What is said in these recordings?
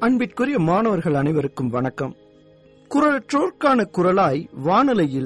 அன்பிற்குரிய மாணவர்கள் அனைவருக்கும் வணக்கம். குரலற்றோர்க்கான குரலாய் வானொலியில்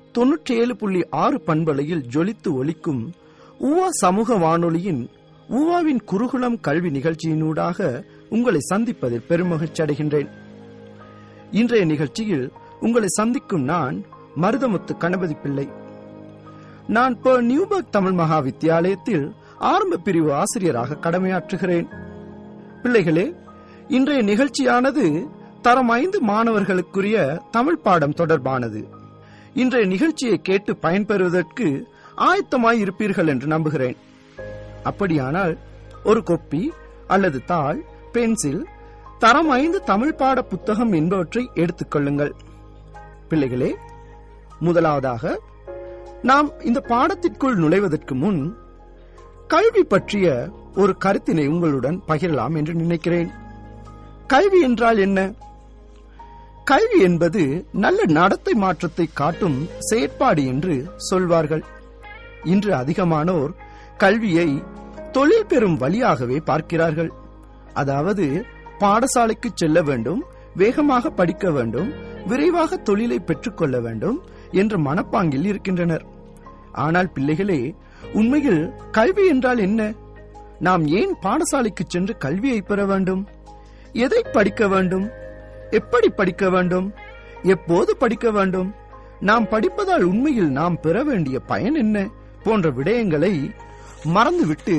97.6 பண்பலையில் ஜொலித்து ஒலிக்கும் ஊவா சமூக வானொலியின் ஊவாவின் குருகுலம் கல்வி நிகழ்ச்சியினூடாக உங்களை சந்திப்பதில் பெருமகிழ்ச்சி அடைகின்றேன். இன்றைய நிகழ்ச்சியில் உங்களை சந்திக்கும் நான் மருதமுத்து கணபதி பிள்ளை. நான் நியூபர்க் தமிழ் மகா வித்தியாலயத்தில் ஆரம்ப பிரிவு ஆசிரியராக கடமையாற்றுகிறேன். பிள்ளைகளே, இன்றைய நிகழ்ச்சியானது தரம் 5 மாணவர்களுக்குரிய தமிழ் பாடம் தொடர்பானது. இன்றைய நிகழ்ச்சியை கேட்டு பயன்பெறுவதற்கு ஆயத்தமாய் இருப்பீர்கள் என்று நம்புகிறேன். அப்படியானால் ஒரு கொப்பி அல்லது தாள், பென்சில், தரம் 5 தமிழ் பாட புத்தகம் என்பவற்றை எடுத்துக் கொள்ளுங்கள். பிள்ளைகளே, முதலாவதாக நாம் இந்த பாடத்திற்குள் நுழைவதற்கு முன் கல்வி பற்றிய ஒரு கருத்தினை உங்களுடன் பகிரலாம் என்று நினைக்கிறேன். கல்வி என்றால் என்ன? கல்வி என்பது நல்ல நடத்தை மாற்றத்தை காட்டும் செயற்பாடு என்று சொல்வார்கள். இன்று அதிகமானோர் கல்வியை தொழில் பெறும் வழியாகவே பார்க்கிறார்கள். அதாவது பாடசாலைக்கு செல்ல வேண்டும், வேகமாக படிக்க வேண்டும், விரைவாக தொழிலை பெற்றுக்கொள்ள வேண்டும் என்ற மனப்பாங்கில் இருக்கின்றனர். ஆனால் பிள்ளைகளே, உண்மையில் கல்வி என்றால் என்ன? நாம் ஏன் பாடசாலைக்கு சென்று கல்வியை பெற வேண்டும்? எதை படிக்க வேண்டும்? எப்படி படிக்க வேண்டும்? எப்போது படிக்க வேண்டும்? நாம் படிப்பதால் உண்மையில் நாம் பெற வேண்டிய பயன் என்ன? போன்ற விடயங்களை மறந்துவிட்டு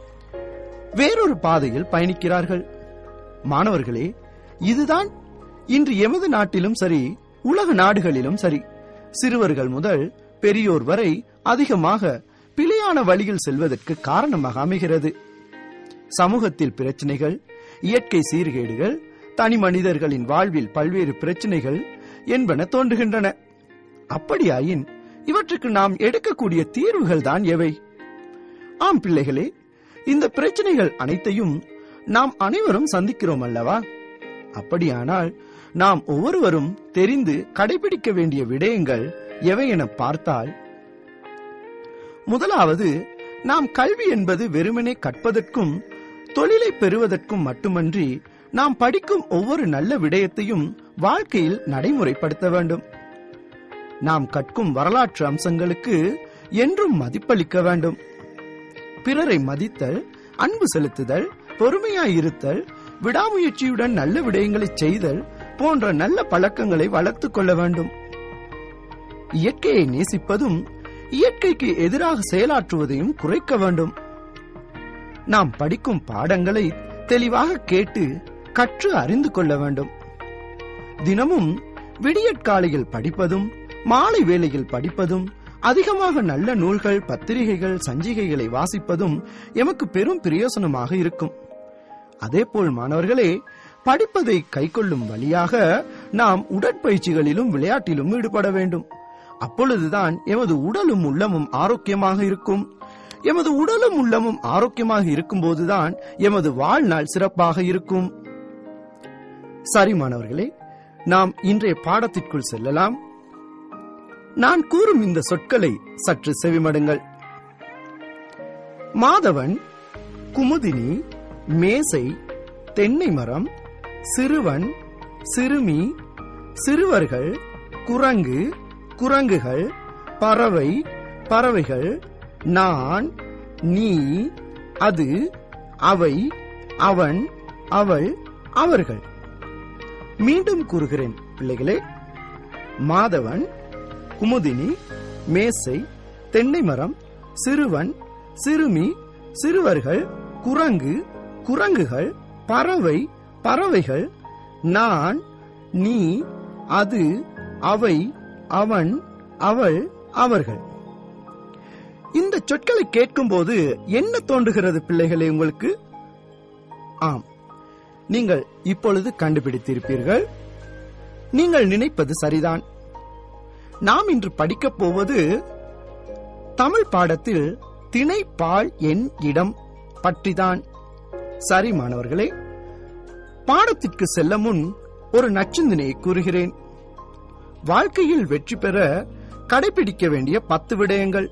வேறொரு பாதையில் பயணிக்கிறார்கள். மாணவர்களே, இதுதான் இன்று எமது நாட்டிலும் சரி, உலக நாடுகளிலும் சரி, சிறுவர்கள் முதல் பெரியோர் வரை அதிகமாக பிழையான வழியில் செல்வதற்கு காரணமாக அமைகிறது. சமூகத்தில் பிரச்சனைகள், இயற்கை சீர்கேடுகள், தனி மனிதர்களின் வாழ்வில் பல்வேறு பிரச்சனைகள் என்பன தோன்றுகின்றன. அப்படியாயின் இவற்றுக்கு நாம் எடுக்கக்கூடிய தீர்வுகள் தான் எவை? ஆம் பிள்ளைகளே, இந்த பிரச்சனைகள் அனைத்தையும் நாம் அனைவரும் சந்திக்கிறோம் அல்லவா? அப்படியானால் நாம் ஒவ்வொருவரும் தெரிந்து கடைபிடிக்க வேண்டிய விடயங்கள் எவை என பார்த்தால், முதலாவது, நாம் கல்வி என்பது வெறுமனே கற்பதற்கும் தொழிலை பெறுவதற்கும் மட்டுமன்றி நாம் படிக்கும் ஒவ்வொரு நல்ல விடயத்தையும் வாழ்க்கையில் நடைமுறைப்படுத்த வேண்டும். நாம் கற்கும் வரலாற்று அம்சங்களுக்கு என்றும் மதிப்பளிக்க வேண்டும். பிறரை மதித்தல், அன்பு செலுத்துதல், பொறுமையாயிருத்தல், விடாமுயற்சியுடன் நல்ல விடயங்களை செய்தல் போன்ற நல்ல பழக்கங்களை வளர்த்துக் கொள்ள வேண்டும். இயற்கையை நேசிப்பதும் இயற்கைக்கு எதிராக செயலாற்றுவதையும் குறைக்க வேண்டும். நாம் படிக்கும் பாடங்களை தெளிவாக கேட்டு கற்று அறிந்து கொள்ள வேண்டும். தினமும் விடியற்காலையில் படிப்பதும் மாலை வேளையில் படிப்பதும், அதிகமாக நல்ல நூல்கள், பத்திரிகைகள், சஞ்சிகைகளை வாசிப்பதும் எமக்கு பெரும் பிரயோசனமாக இருக்கும். அதேபோல் மாணவர்களே, படிப்பதை கைக்கொள்ளும் வழியாக நாம் உடற்பயிற்சிகளிலும் விளையாட்டிலும் ஈடுபட வேண்டும். அப்பொழுதுதான் எமது உடலும் உள்ளமும் ஆரோக்கியமாக இருக்கும். எமது உடலும் உள்ளமும் ஆரோக்கியமாக இருக்கும் போதுதான் எமது வாழ்நாள் சிறப்பாக இருக்கும். சரி மாணவர்களே, நாம் இன்றைய பாடத்திற்குள் செல்லலாம். நான் கூறும் இந்த சொற்களை சற்று செவிமடுங்கள். மாதவன், குமுதினி, மேசை, தென்னை மரம், சிறுவன், சிறுமி, சிறுவர்கள், குரங்கு, குரங்குகள், பறவை, பறவைகள், நான், நீ, அது, அவை, அவன், அவள், அவர்கள். மீண்டும் கூறுகிறேன் பிள்ளைகளே. மாதவன், குமுதினி, மேசை, தென்னை மரம், சிறுவன், சிறுமி, சிறுவர்கள், குரங்கு, குரங்குகள், பறவை, பறவைகள், நான், நீ, அது, அவை, அவன், அவள், அவர்கள். இந்த சொற்களை கேட்கும் போது என்ன தோன்றுகிறது பிள்ளைகளே உங்களுக்கு? ஆம், நீங்கள் இப்பொழுது கண்டுபிடித்திருப்பீர்கள். நீங்கள் நினைப்பது சரிதான். நாம் இன்று படிக்கப் போவது தமிழ் பாடத்தில் திணை, பால், எண், இடம் பற்றிதான். சரி மாணவர்களே, பாடத்திற்கு செல்ல முன் ஒரு நச்சிந்தனையை கூறுகிறேன். வாழ்க்கையில் வெற்றி பெற கடைபிடிக்க வேண்டிய 10 விடயங்கள்.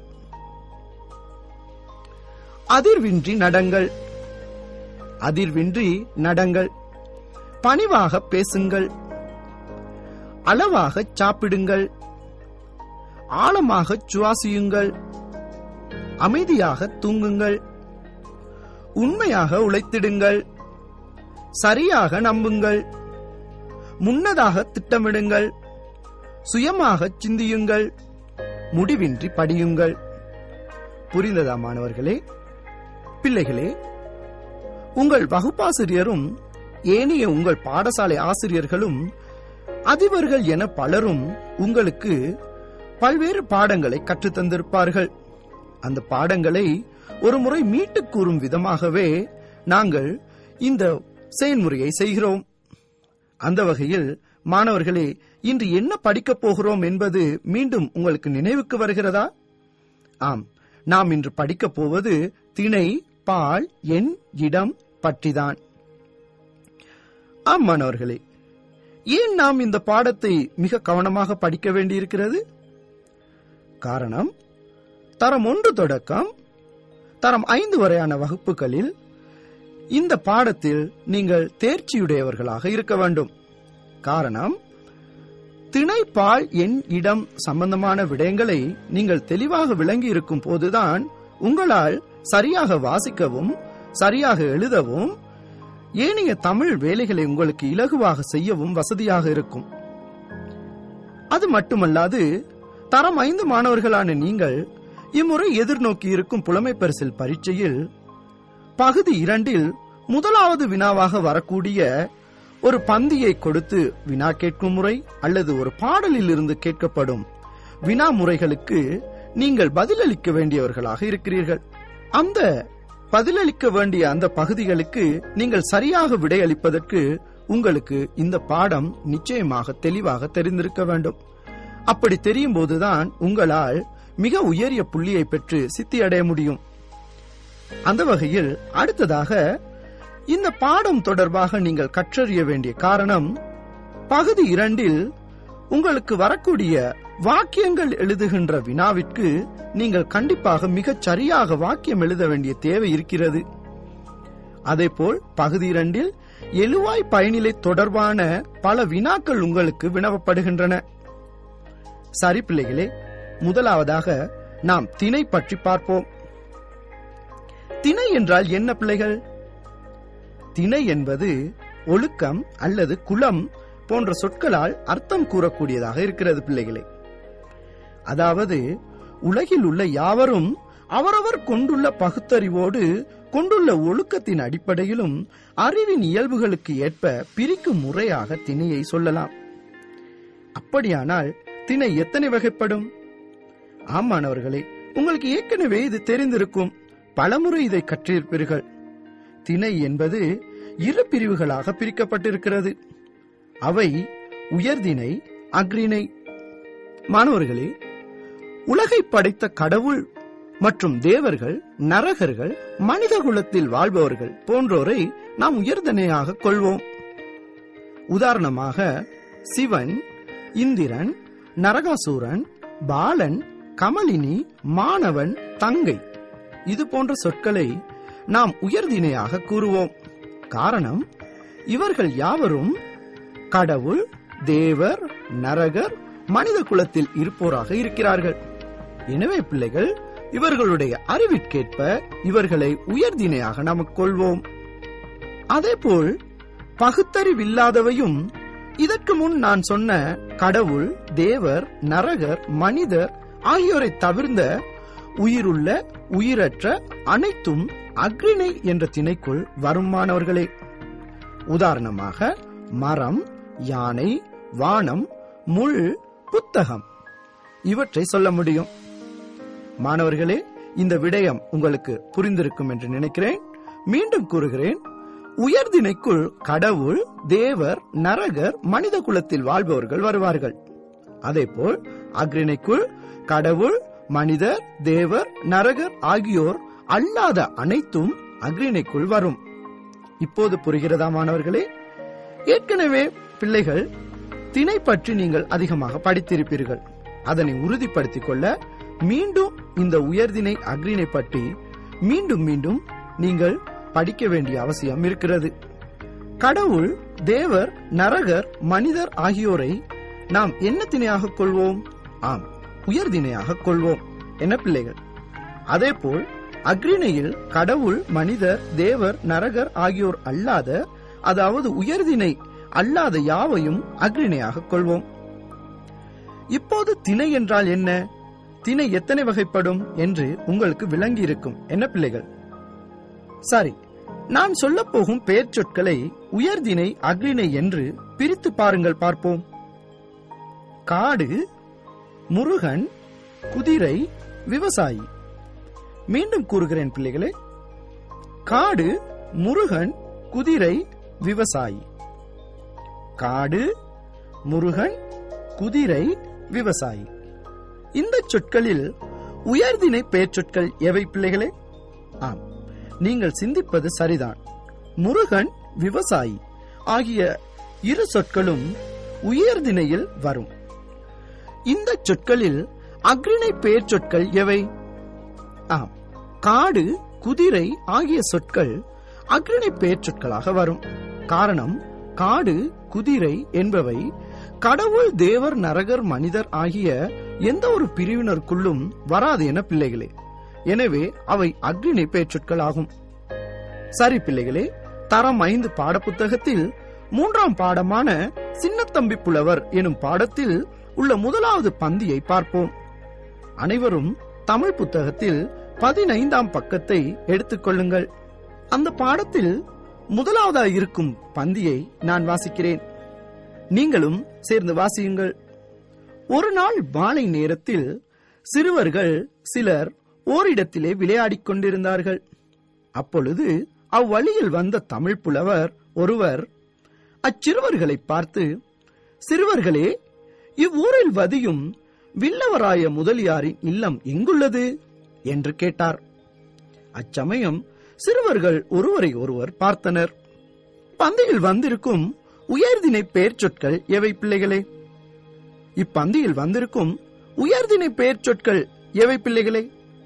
அதிர்வின்றி நடங்கள். அதிர்வின்றி நடங்கள். பணிவாக பேசுங்கள், அளவாக சாப்பிடுங்கள், ஆழமாக சுவாசியுங்கள், அமைதியாக தூங்குங்கள், உண்மையாக உழைத்திடுங்கள், சரியாக நம்புங்கள், முன்னதாக திட்டமிடுங்கள், சுயமாக சிந்தியுங்கள், முடிவின்றி படியுங்கள். புரிந்ததா மாணவர்களே? பிள்ளைகளே, உங்கள் வகுப்பாசிரியரும் ஏனைய உங்கள் பாடசாலை ஆசிரியர்களும் அதிபர்கள் என பலரும் உங்களுக்கு பல்வேறு பாடங்களை கற்றுத்தந்திருப்பார்கள். அந்த பாடங்களை ஒரு முறை மீட்டுக் கூறும் விதமாகவே நாங்கள் இந்த செயல்முறையை செய்கிறோம். அந்த வகையில் மாணவர்களே, இன்று என்ன படிக்கப் போகிறோம் என்பது மீண்டும் உங்களுக்கு நினைவுக்கு வருகிறதா? ஆம், நாம் இன்று படிக்கப் போவது திணை, பால், எண், இடம் பற்றிதான். ஆம் மாணவர்களே, ஏன் நாம் இந்த பாடத்தை மிக கவனமாக படிக்க வேண்டியிருக்கிறது? காரணம், தரம் 1 தொடக்கம் தரம் 5 வரையான வகுப்புகளில் இந்த பாடத்தில் நீங்கள் தேர்ச்சியுடையவர்களாக இருக்க வேண்டும். காரணம், திணை, பால், எண், இடம் சம்பந்தமான விடயங்களை நீங்கள் தெளிவாக விளங்கி இருக்கும் போதுதான் உங்களால் சரியாக வாசிக்கவும் சரியாக எழுதவும் ஏனைய தமிழ் வேலைகளை உங்களுக்கு இலகுவாக செய்யவும் வசதியாக இருக்கும். அது மட்டுமல்லாது, தரம் 5 மாணவர்களான நீங்கள் இம்முறை எதிர்நோக்கி இருக்கும் புலமை பரிசில் பரீட்சையில் பகுதி 2 முதலாவது வினாவாக வரக்கூடிய ஒரு பந்தியை கொடுத்து வினா கேட்கும் முறை அல்லது ஒரு பாடலில் இருந்து கேட்கப்படும் வினா முறைகளுக்கு நீங்கள் பதிலளிக்க வேண்டியவர்களாக இருக்கிறீர்கள். அந்த பதிலளிக்க வேண்டிய அந்த பகுதிகளுக்கு நீங்கள் சரியாக விடையளிப்பதற்கு உங்களுக்கு இந்த பாடம் நிச்சயமாக தெளிவாக தெரிந்திருக்க வேண்டும். அப்படி தெரியும் போதுதான் உங்களால் மிக உயரிய புள்ளியை பெற்று சித்தி அடைய முடியும். அந்த வகையில் அடுத்ததாக இந்த பாடம் தொடர்பாக நீங்கள் கற்றறிய வேண்டிய காரணம், பகுதி 2 உங்களுக்கு வரக்கூடிய வாக்கியங்கள் எழுதுகின்ற வினாவிற்கு நீங்கள் கண்டிப்பாக மிகச் சரியாக வாக்கியம் எழுத வேண்டிய தேவை இருக்கிறது. அதேபோல் பகுதி 2 எழுவாய் பயனிலை தொடர்பான பல வினாக்கள் உங்களுக்கு வினவப்படுகின்றன. சரி பிள்ளைகளே, முதலாவதாக நாம் திணை பற்றி பார்ப்போம். திணை என்றால் என்ன பிள்ளைகள்? திணை என்பது ஒழுக்கம் அல்லது குலம் போன்ற சொற்களால் அர்த்தம் கூறக்கூடியதாக இருக்கிறது பிள்ளைகளே. அதாவது, உலகில் உள்ள யாவரும் அவரவர் கொண்டுள்ள பகுத்தறிவோடு கொண்டுள்ள ஒழுக்கத்தின் அடிப்படையிலும் அறிவின் இயல்புகளுக்கு ஏற்ப பிரிக்கும் முறையாக திணையை சொல்லலாம். அப்படியானால் திணை எத்தனை வகைப்படும்? ஆமானவர்களே, உங்களுக்கு ஏற்கனவே இது தெரிந்திருக்கும், பலமுறை இதை கற்றிருப்பீர்கள். திணை என்பது 2 பிரிவுகளாக பிரிக்கப்பட்டிருக்கிறது. அவை உயர்திணை, அஃறிணை. மாணவர்களே, உலகை படைத்த கடவுள் மற்றும் தேவர்கள், நரகர்கள், மனித குலத்தில் வாழ்பவர்கள் போன்றோரை நாம் உயர்திணையாக கொள்வோம். உதாரணமாக சிவன், இந்திரன், நரகாசூரன், பாலன், கமலினி, மாணவன், தங்கை, இது போன்ற சொற்களை நாம் உயர்திணையாக கூறுவோம். காரணம், இவர்கள் யாவரும் கடவுள், தேவர், நரகர், மனித குலத்தில் இருப்போராக இருக்கிறார்கள். எனவே பிள்ளைகள், இவர்களுடைய அறிவிற்கேற்ப இவர்களை உயர்திணையாக நாம் கொள்வோம். அதேபோல் பகுத்தறிவில்லாதவையும் இதற்கு முன் நான் சொன்ன கடவுள், தேவர், நரகர், மனிதர் ஆகியோரை தவிர்ந்த உயிருள்ள உயிரற்ற அனைத்தும் அஃறிணை என்ற திணைக்குள் வரும் மாணவர்களே. உதாரணமாக மரம், யானை, வானம், முள், புத்தகம் இவற்றை சொல்ல முடியும். மாணவர்களே, இந்த விடயம் உங்களுக்கு புரிந்திருக்கும் என்று நினைக்கிறேன். மீண்டும் கூறுகிறேன், உயர்திணைக்குள் கடவுள், தேவர், நரகர், மனித குலத்தில் வாழ்பவர்கள் வருவார்கள். அதேபோல் அஃறிணைக்குள் கடவுள், மனிதர், தேவர், நரகர் ஆகியோர் அல்லாத அனைத்தும் அஃறிணைக்குள் வரும். இப்போது புரிகிறதா மாணவர்களே? ஏற்கனவே பிள்ளைகள் திணை பற்றி நீங்கள் அதிகமாக படித்திருப்பீர்கள். அதனை உறுதிப்படுத்திக் கொள்ள மீண்டும் இந்த உயர்திணை, அஃறிணை பற்றி மீண்டும் மீண்டும் நீங்கள் படிக்க வேண்டிய அவசியம் இருக்கிறது. கடவுள், தேவர், நரகர், மனிதர் ஆகியோரை நாம் என்ன திணையாக கொள்வோம்? ஆம், உயர்திணையாக கொள்வோம். என்ன பிள்ளைகள்? அதேபோல் அக்ரிணையில் கடவுள், மனிதர், தேவர், நரகர் ஆகியோர் அல்லாத, அதாவது உயர்திணை அல்லாத யாவையும் அக்ரிணையாக கொள்வோம். இப்போது திணை என்றால் என்ன, திணை எத்தனை வகைப்படும் என்று உங்களுக்கு விளங்கி இருக்கும். என்ன பிள்ளைகள்? சரி, நான் சொல்ல போகும் பெயர் சொற்களை உயர்திணை, அக்ரிணை என்று பிரித்து பாருங்கள், பார்ப்போம். காடு, முருகன், குதிரை, விவசாயி. மீண்டும் கூறுகிறேன் பிள்ளைகளே, காடு, முருகன், குதிரை, விவசாயி. காடு, முருகன், குதிரை, விவசாயி. இந்த சொற்களில் உயர்திணை பெயர் சொற்கள் எவை பிள்ளைகளே? ஆம், நீங்கள் சிந்திப்பது சரிதான். முருகன், விவசாயி ஆகிய இரு சொற்களும் உயர்திணையில் வரும். இந்த சொற்களில் அக்ரிணை பெயர் சொற்கள் எவை? ஆம், காடு, குதிரை ஆகிய சொற்கள் அக்ரிணை பெயர் சொற்களாக வரும். காரணம், காடு, குதிரை என்பவை கடவுள், தேவர், நரகர், மனிதர் ஆகிய எந்த ஒரு பிரிவினருக்குள்ளும் வராது என பிள்ளைகளே. எனவே அவை அக்ரிணை பெயர் சொற்கள் ஆகும். சரி பிள்ளைகளே, தரம் 5 பாடப்புத்தகத்தில் 3ஆம் பாடமான சின்னத்தம்பி புலவர் எனும் பாடத்தில் உள்ள முதலாவது பந்தியை பார்ப்போம். அனைவரும் தமிழ் புத்தகத்தில் 15ஆம் பக்கத்தை எடுத்துக் கொள்ளுங்கள். அந்த பாடத்தில் முதலாவதாக இருக்கும் பந்தியை நான் வாசிக்கிறேன். நீங்களும் சேர்ந்து வாசியுங்கள். ஒரு நாள் மாலை நேரத்தில் சிறுவர்கள் சிலர் ஓரிடத்திலே விளையாடிக் கொண்டிருந்தார்கள். அப்பொழுது அவ்வழியில் வந்த தமிழ் புலவர் ஒருவர் அச்சிறுவர்களை பார்த்து, சிறுவர்களே, இவ்வூரில் வதியும் வில்லவராய முதலியாரின் இல்லம் எங்குள்ளது என்று கேட்டார். அச்சமயம் சிறுவர்கள் ஒருவரை ஒருவர் பார்த்தனர். பந்தியில் வந்திருக்கும் உயர்திணை பெயர் சொற்கள் எவை பிள்ளைகளே? இப்பந்தியில் வந்திருக்கும் உயர்திணை பெயர் சொற்கள் எவை பிள்ளைகளே?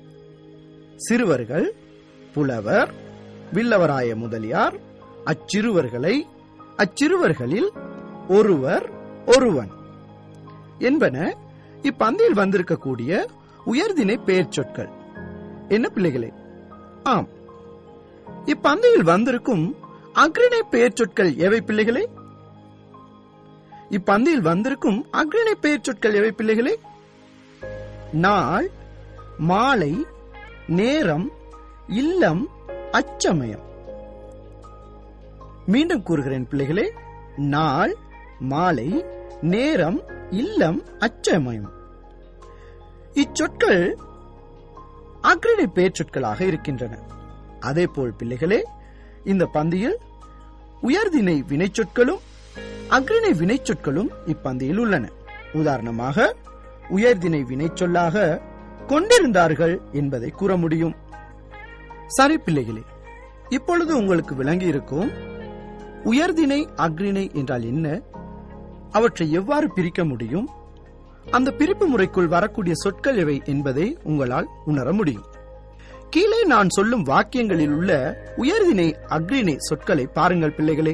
சிறுவர்கள், புலவர், வில்லவராய முதலியார், அச்சிறுவர்களை, அச்சிறுவர்களில் ஒருவர், ஒருவன் என்பன இப்பந்தியில் வந்திருக்கக்கூடிய உயர்திணை பெயர் சொற்கள். என்ன பிள்ளைகளே? ஆம், இப்பந்தியில் வந்திருக்கும் அக்ரிணை பெயர் சொற்கள் எவை பிள்ளைகளே? இப்பந்தியில் வந்திருக்கும் அக்ரிணை பெயர் சொற்கள் எவை பிள்ளைகளே? நாள், மாலை, நேரம், இல்லம், அச்சமயம். மீண்டும் கூறுகிறேன் பிள்ளைகளே, நாள், மாலை, நேரம், இல்லம், அச்சமயம். இச்சொற்கள் அக்ரிணை பெயர் சொற்களாக இருக்கின்றன. அதேபோல் பிள்ளைகளே, இந்த பந்தியில் உயர்திணை வினை சொற்களும் அக்ரிணை வினை சொற்களும் இப்பந்தியில் உள்ளன. உதாரணமாக, உயர்திணை வினை சொல்லாக கொண்டிருந்தார்கள் என்பதை கூற முடியும். சரி பிள்ளைகளே, இப்பொழுது உங்களுக்கு விளங்கி இருக்கும் உயர்திணை, அக்ரிணை என்றால் என்ன, அவற்றை எவ்வாறு பிரிக்க முடியும், அந்த பிரிப்பு முறைக்குள் வரக்கூடிய சொற்கள் எவை என்பதை உங்களால் உணர முடியும். கீழே நான் சொல்லும் வாக்கியங்களில் உள்ள உயர்திணை, அக்ரிணை சொற்களை பாருங்கள் பிள்ளைகளே.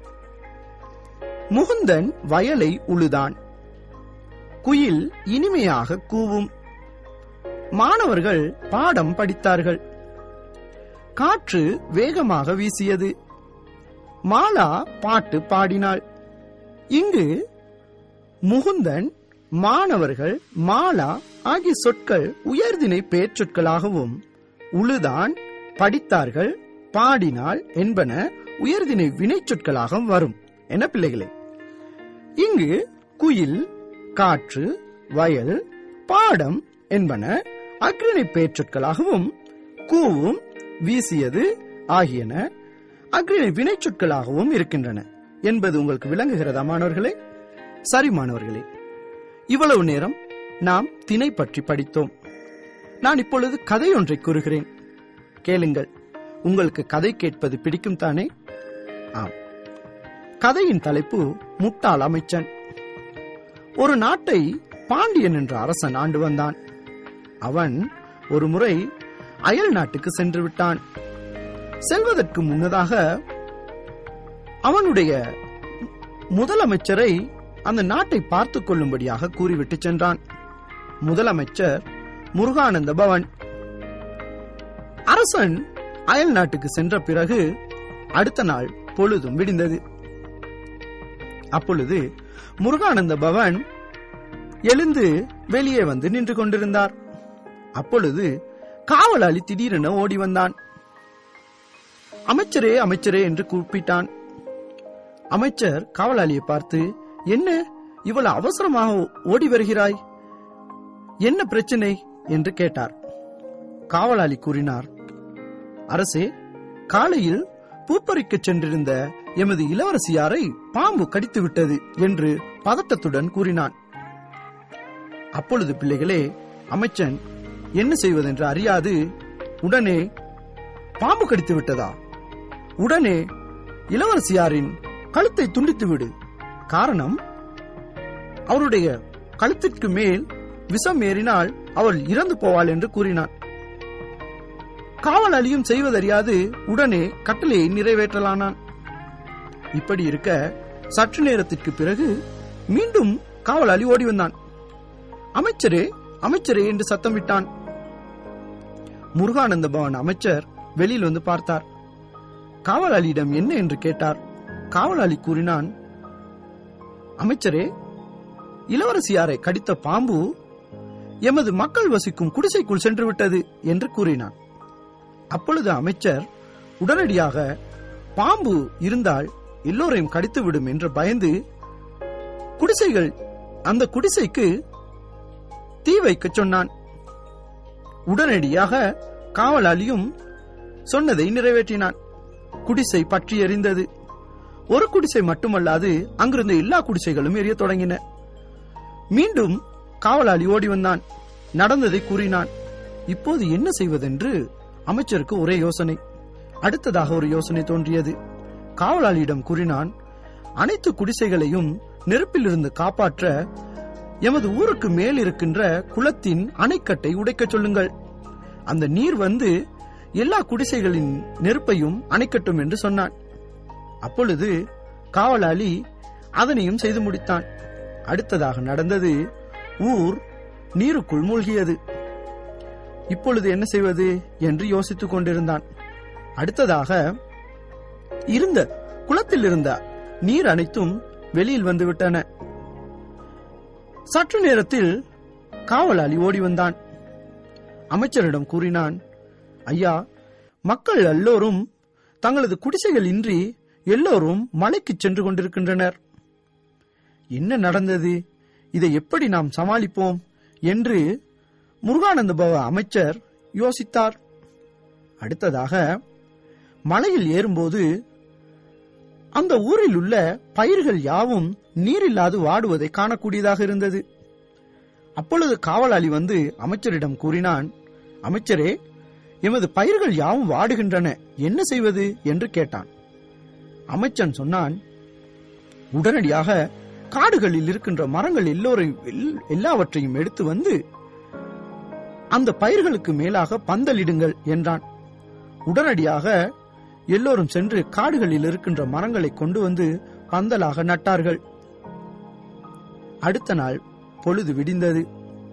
முகுந்தன் வயலை உழுதான். குயில் இனிமையாக கூவும். மாணவர்கள் பாடம் படித்தார்கள். காற்று வேகமாக வீசியது. மாலா பாட்டு பாடினாள். இங்கு முகுந்தன், மாணவர்கள், மாலா ஆகிய சொற்கள் உயர்திணை பெயர் சொற்களாகவும், உழுதான், படித்தார்கள், பாடினாள் என்பன உயர்திணை வினை சொற்களாகவும் வரும். என்ன பிள்ளைகளே? இங்கு குயில், காற்று, வயல், பாடம் என்பன அக்ரிணை பெயர் சொற்களாகவும், கூவும், வீசியது ஆகியன அக்ரிணை வினை சொற்களாகவும் இருக்கின்றன என்பது உங்களுக்கு விளங்குகிறதா மாணவர்களே? சரி மாணவர்களே, இவ்வளவு நேரம் நாம் திணை பற்றி படித்தோம். நான் இப்பொழுது கதை ஒன்றை கூறுகிறேன், கேளுங்கள். உங்களுக்கு கதை கேட்பது பிடிக்கும் தானே? ஆம். கதையின் தலைப்பு முட்டாள் அமைச்சன். ஒரு நாட்டை பாண்டியன் என்ற அரசன் ஆண்டு வந்தான். அவன் ஒரு முறை அயல் நாட்டுக்கு சென்று விட்டான். செல்வதற்கு முன்னதாக அவனுடைய முதலமைச்சரை அந்த நாட்டை பார்த்துக் கொள்ளும்படியாக கூறிவிட்டு சென்றான். முதலமைச்சர் முருகானந்த பவன். அரசன் அயல் நாட்டுக்கு சென்ற பிறகு அடுத்த நாள் பொழுதும் விடிந்தது. அப்பொழுது முருகானந்த பவன் எழுந்து வெளியே வந்து நின்று கொண்டிருந்தார். அப்பொழுது காவலாளி திடீரென ஓடி வந்தான். அமைச்சரே, அமைச்சரே என்று கூப்பிட்டான். அமைச்சர் காவலாளியை பார்த்து, என்ன இவ்வளவு அவசரமாக ஓடி வருகிறாய், என்ன பிரச்சனை என்று கேட்டார். காவலாளி கூறினார், அரசே, காலையில் பூப்பறிக்க சென்றிருந்த எமது இளவரசியாரை பாம்பு கடித்து விட்டது என்று பதட்டத்துடன் கூறினான். அப்பொழுது பிள்ளைகளே, அமைச்சன் என்ன செய்வதென்று அறியாது, உடனே பாம்பு கடித்து விட்டதா, உடனே இளவரசியாரின் கழுத்தை துண்டித்து விடு, காரணம் அவருடைய கழுத்திற்கு மேல் விஷம் ஏறினால் அவள் இறந்து போவாள் என்று கூறினான். காவலாளியும் செய்வதறியாது உடனே கட்டளையை நிறைவேற்றலானான். இப்படி இருக்க சற்று நேரத்திற்கு பிறகு மீண்டும் காவலாளி ஓடி வந்தான். அமைச்சரே, அமைச்சரே என்று சத்தமிட்டான். முருகானந்த பவன் அமைச்சர் வெளியில் வந்து பார்த்தார். காவலாளியிடம் என்ன என்று கேட்டார். காவலாளி கூறினான், அமைச்சரே, இளவரசியாரை கடித்த பாம்பு எமது மக்கள் வசிக்கும் குடிசைக்குள் சென்று விட்டது என்று கூறினான். அப்பொழுது அமைச்சர் உடனடியாக பாம்பு இருந்தால் எல்லோரையும் கடித்துவிடும் என்று பயந்து அந்த குடிசைக்கு தீ வைக்க சொன்னான். உடனடியாக காவலாளியும் சொன்னதை நிறைவேற்றினான். குடிசை பற்றி எரிந்தது. ஒரு குடிசை மட்டுமல்லாது அங்கிருந்த எல்லா குடிசைகளும் எரிய தொடங்கின. மீண்டும் காவலாளி ஓடி வந்தான். நடந்ததை கூறினான். இப்போது என்ன செய்வதென்று அமைச்சருக்கு ஒரே யோசனை. அடுத்ததாக ஒரு யோசனை தோன்றியது. காவலாளியிடம் கூறினான், அனைத்து குடிசைகளையும் நெருப்பிலிருந்து காப்பாற்ற எமது ஊருக்கு மேல் இருக்கின்ற குளத்தின் அணைக்கட்டை உடைக்கச் சொல்லுங்கள். அந்த நீர் வந்து எல்லா குடிசைகளின் நெருப்பையும் அணைக்கட்டும் என்று சொன்னான். அப்பொழுது காவலாளி அதனையும் செய்து முடித்தான். அடுத்ததாக நடந்தது, ஊர் நீருக்குள் மூழ்கியது. இப்பொழுது என்ன செய்வது என்று யோசித்துக் கொண்டிருந்தான். அடுத்ததாக இருந்த குளத்தில் இருந்த நீர் அனைத்தும் வெளியில் வந்துவிட்டன. சற்று நேரத்தில் காவலாளி ஓடி வந்தான். அமைச்சரிடம் கூறினான், ஐயா, மக்கள் எல்லோரும் தங்களது குடிசைகள் இன்றி எல்லோரும் மலைக்கு சென்று கொண்டிருக்கின்றனர். என்ன நடந்தது, இதை எப்படி நாம் சமாளிப்போம் என்று முருகானந்த பவ அமைச்சர் யோசித்தார். அடுத்ததாக மலையில் ஏறும்போது அந்த ஊரில் உள்ள பயிர்கள் யாவும் நீரில்லாது வாடுவதை காணக்கூடியதாக இருந்தது. அப்பொழுது காவலாளி வந்து அமைச்சரிடம் கூறினான், அமைச்சரே, எமது பயிர்கள் யாவும் வாடுகின்றன, என்ன செய்வது என்று கேட்டான். அமைச்சன் சொன்னான், உடனடியாக காடுகளில் இருக்கின்ற மரங்கள் எல்லாவற்றையும் எடுத்து வந்து அந்த பயிர்களுக்கு மேலாக பந்தலிடுங்கள் என்றான். உடனடியாக எல்லோரும் சென்று காடுகளில் இருக்கின்ற மரங்களை கொண்டு வந்து பந்தலாக நட்டார்கள். அடுத்த நாள் பொழுது விடிந்தது.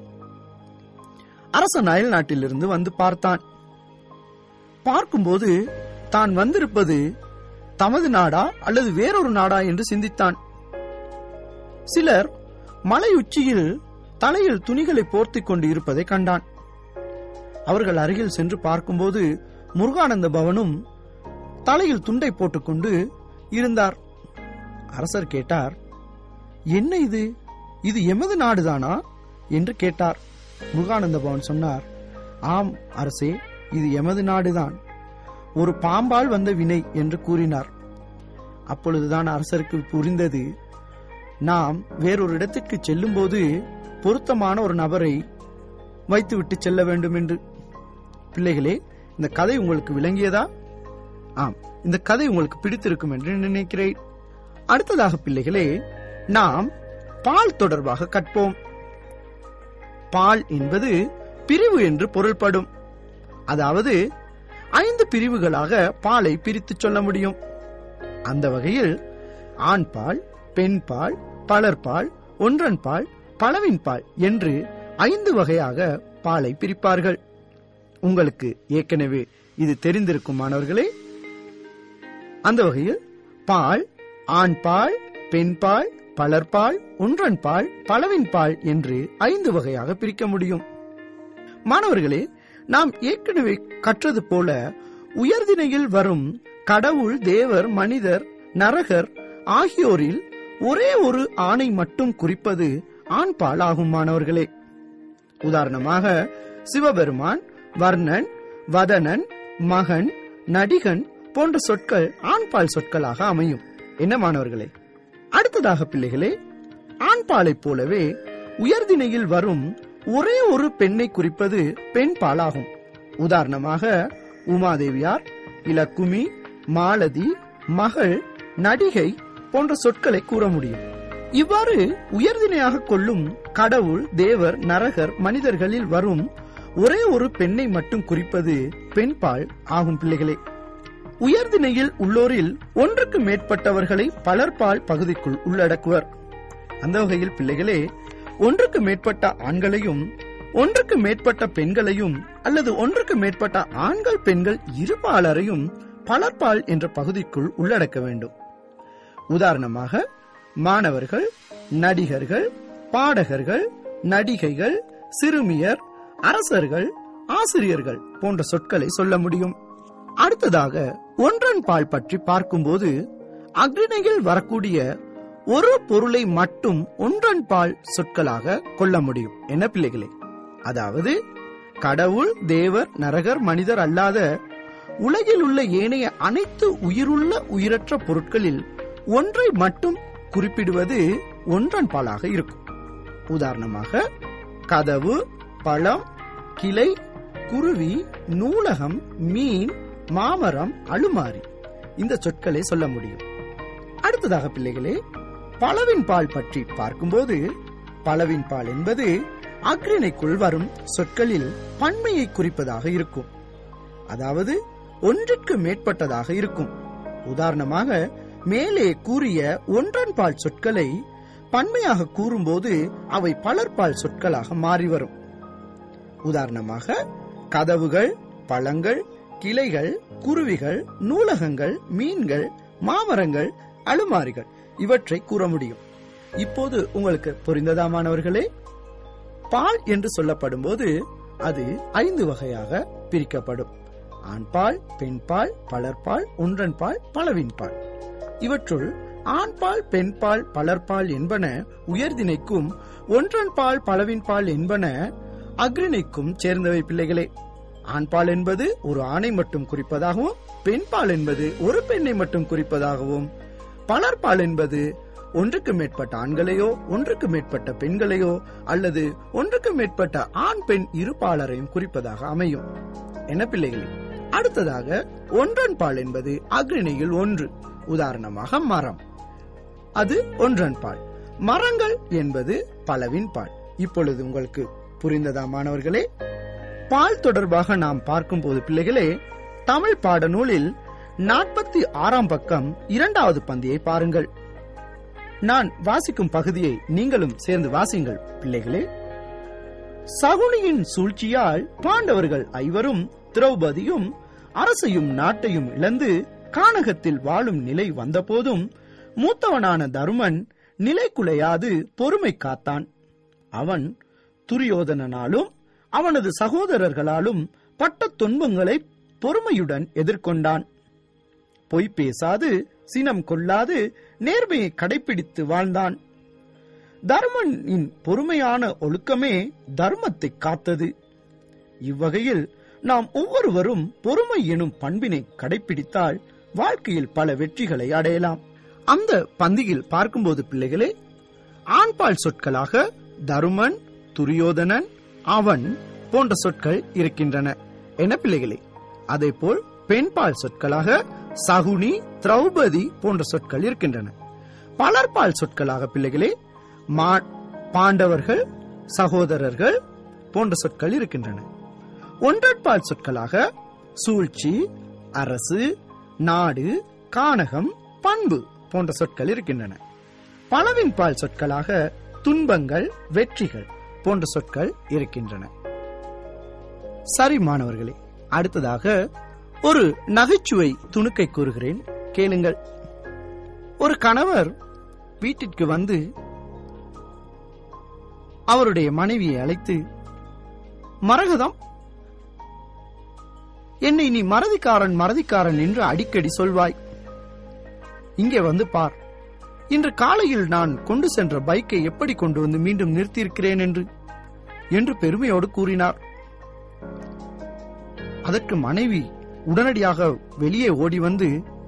அரசன் அயல் நாட்டிலிருந்து வந்து பார்த்தான். பார்க்கும்போது தான் வந்திருப்பது தமது நாடா அல்லது வேறொரு நாடா என்று சிந்தித்தான். சிலர் மலை உச்சியில் தலையில் துணிகளை போர்த்திக் கொண்டு இருப்பதை கண்டான். அவர்கள் அருகில் சென்று பார்க்கும்போது முருகானந்த பவனும் தலையில் துண்டை போட்டுக்கொண்டு இருந்தார். அரசர் கேட்டார், என்ன இது, இது எமது நாடுதானா என்று கேட்டார். முருகானந்த பவன் சொன்னார், ஆம் அரசே, இது எமது நாடுதான், ஒரு பாம்பால் வந்த வினை என்று கூறினார். அப்பொழுதுதான் அரசருக்கு புரிந்தது, நாம் வேறொரு இடத்திற்கு செல்லும் போது பொருத்தமான ஒரு நபரை வைத்துவிட்டு செல்ல வேண்டும் என்று. பிள்ளைகளே, இந்த கதை உங்களுக்கு விளங்கியதா? ஆம், இந்த கதை உங்களுக்கு பிடித்திருக்கும் என்று நினைக்கிறேன். அடுத்ததாக பிள்ளைகளே, நாம் பால் தொடர்பாக கற்போம். பால் என்பது பிரிவு என்று பொருள்படும். அதாவது 5 பிரிவுகளாக பாலை பிரித்து சொல்ல முடியும். அந்த வகையில் ஆண் பால், பெண்பால், பலர்பால், ஒன்றன்பால், பலவின்பால் என்று 5 வகையாக பாலை பிரிப்பார்கள். உங்களுக்கு ஏற்கனவே இது தெரிந்திருக்கும் மாணவர்களே. அந்த வகையில் பால் ஆண்பால், பெண்பால், பலர்பால், ஒன்றன்பால், பலவின்பால் என்று 5 வகையாக பிரிக்க முடியும். மாணவர்களே, நாம் ஏற்கனவே கற்றது போல உயர்திணையில் வரும் கடவுள், தேவர், மனிதர், நரகர் ஆகியோரில் ஒரே ஒரு ஆணை மட்டும் குறிப்பது ஆண்பால் ஆகும். மாணவர்களே, உதாரணமாக சிவபெருமான், வர்ணன், வதனன், மகன், நடிகன் போன்ற சொற்கள் ஆண்பால் சொற்களாக அமையும். என்ன மாணவர்களே? அடுத்ததாக பிள்ளைகளே, ஆண்பாலை போலவே உயர்திணையில் வரும் ஒரே ஒரு பெண்ணை குறிப்பது பெண்பால் ஆகும். உதாரணமாக உமாதேவியார், இலக்குமி, மாலதி, மகள், நடிகை போன்ற சொற்களை கூற முடியும். இவ்வாறு உயர்திணையாக கொள்ளும் கடவுள், தேவர், நரகர், மனிதர்களில் வரும் ஒரே ஒரு பெண்ணை மட்டும் குறிப்பது பெண்பால் ஆகும். பிள்ளைகளே, உயர்திணையில் உள்ளோரில் ஒன்றுக்கு மேற்பட்டவர்களை பலர்பால் பகுதிக்குள் உள்ளடக்குவர். அந்த வகையில் பிள்ளைகளே, ஒன்றுக்கு மேற்பட்ட ஆண்களையும் ஒன்றுக்கு மேற்பட்ட பெண்களையும் அல்லது ஒன்றுக்கு மேற்பட்ட ஆண்கள் பெண்கள் இருபாலரையும் பலர்பால் என்ற பகுதிக்குள் உள்ளடக்க வேண்டும். உதாரணமாக மாணவர்கள், நடிகர்கள், பாடகர்கள், நடிகைகள், சிறுமியர், அரசர்கள், ஆசிரியர்கள் போன்ற சொற்களை சொல்ல முடியும். அடுத்ததாக ஒன்றன் பால் பற்றி பார்க்கும்போது அக்ரிணையில் வரக்கூடிய ஒரு பொருளை மட்டும் ஒன்றன் பால் சொற்களாக கொள்ள முடியும். என்ன பிள்ளைகளே? அதாவது கடவுள், தேவர், நரகர், மனிதர் அல்லாத உலகில் உள்ள ஏனைய அனைத்து உயிருள்ள உயிரற்ற பொருட்களில் ஒன்றை மட்டும் குறிப்பிடுவது ஒன்றன் பாலாக இருக்கும். உதாரணமாக கதவு, பழம், கிளை, குருவி, நூலகம், மீன், மாமரம், அலுமாரி இந்த சொற்களை சொல்ல முடியும். அடுத்ததாக பிள்ளைகளே, பலவின் பால் பற்றி பார்க்கும்போது பலவின் பால் என்பது அக்ரிணைக்குள் வரும் சொற்களில் பன்மையை குறிப்பதாக இருக்கும். அதாவது ஒன்றிற்கு மேற்பட்டதாக இருக்கும். உதாரணமாக மேலே கூறிய ஒன்றன் பால் சொற்களை பன்மையாக கூறும்போது அவை பலர்பால் சொற்களாக மாறி வரும். உதாரணமாக கதவுகள், பழங்கள், கிளைகள், குருவிகள், நூலகங்கள், மீன்கள், மாமரங்கள், அலுமாரிகள் இவற்றை கூற முடியும். இப்போது உங்களுக்கு புரிந்ததா மாணவர்களே? பால் என்று சொல்லப்படும் போது அது 5 வகையாக பிரிக்கப்படும். ஆண்பால், பெண்பால், பலர்பால், ஒன்றன்பால், பலவின்பால். இவற்றுள் ஆண்பால், பெண்பால், பலர்பால் என்பன உயர்திணைக்கும், ஒன்றன்பால், பலவின்பால் என்பன அக்ரிணைக்கும் சேர்ந்தவை. பிள்ளைகளே, ஆண்பால் என்பது ஒரு ஆணை மட்டும் குறிப்பதாகவும், பெண்பால் என்பது ஒரு பெண்ணை மட்டும் குறிப்பதாகவும், பலர்பால் என்பது ஒன்றுக்கு மேற்பட்ட ஆண்களையோ ஒன்றுக்கு மேற்பட்ட பெண்களையோ அல்லது ஒன்றுக்கு மேற்பட்ட ஆண் பெண் இருபாலரையும் குறிப்பதாக அமையும். என்ன பிள்ளைகளே? அடுத்ததாக ஒன்றன் பால் என்பது அக்ரிணையில் 1. உதாரணமாக மரம், அது ஒன்றன் பால். மரங்கள் என்பது பலவின் பால். இப்பொழுது உங்களுக்கு புரிந்ததா மாணவர்களே? பால் தொடர்பாக நாம் பார்க்கும் போது பிள்ளைகளே, தமிழ் பாடநூலில் 46ஆம் பக்கம் 2வது பந்தியை பாருங்கள். நான் வாசிக்கும் பகுதியை நீங்களும் சேர்ந்து வாசிங்கள் பிள்ளைகளே. சகுனியின் சூழ்ச்சியால் பாண்டவர்கள் 5வரும் திரௌபதியும் அரசையும் நாட்டையும் இழந்து கானகத்தில் வாழும் நிலை வந்தபோதும் மூத்தவனான தருமன் நிலை குலையாது பொறுமை காத்தான். அவன் துரியோதனனாலும் அவனது சகோதரர்களாலும் பட்ட துன்பங்களை பொறுமையுடன் எதிர்கொண்டான். பொய் பேசாது, சினம் கொள்ளாது, நேர்மையை கடைபிடித்து வாழ்ந்தான். தர்மனின் பொறுமையான ஒழுக்கமே தர்மத்தை காத்தது. இவ்வகையில் நாம் ஒவ்வொருவரும் பொறுமை எனும் பண்பினை கடைபிடித்தால் வாழ்க்கையில் பல வெற்றிகளை அடையலாம். அந்த பந்தியில் பார்க்கும்போது பிள்ளைகளே, ஆண்பால் சொற்களாக தருமன், துரியோதனன், அவன் போன்ற சொற்கள் இருக்கின்றன. என பிள்ளைகளே, அதேபோல் பெண்பால் சொற்களாக சகுனி, திரௌபதி போன்ற சொற்கள் இருக்கின்றன. பலர்பால் சொற்களாக பிள்ளைகளே பாண்டவர்கள், சகோதரர்கள் போன்ற சொற்கள் இருக்கின்றன. ஒன்றற்பால் சொற்களாக சூழ்ச்சி, அரசு, நாடு, கானகம், பண்பு போன்ற சொற்கள் இருக்கின்றன. பலவின் பால் சொற்களாக துன்பங்கள், வெற்றிகள் போன்ற சொற்கள் இருக்கின்றன. சரி மாணவர்களே, அடுத்ததாக ஒரு நகைச்சுவை துணுக்கை கூறுகிறேன், கேளுங்கள். ஒரு கணவர் வீட்டிற்கு வந்து அவருடைய மனைவியை அழைத்து, மரகதம், என்னை நீ மறதிக்காரன் மறதிக்காரன் என்று அடிக்கடி சொல்வாய். இங்கே வந்து பார், இன்று காலையில் நான் கொண்டு சென்ற பைக்கை எப்படி கொண்டு வந்து மீண்டும் நிறுத்தியிருக்கிறேன் என்று பெருமையோடு கூறினார். அதற்கு மனைவி உடனடியாக வெளியே ஓடி வந்து,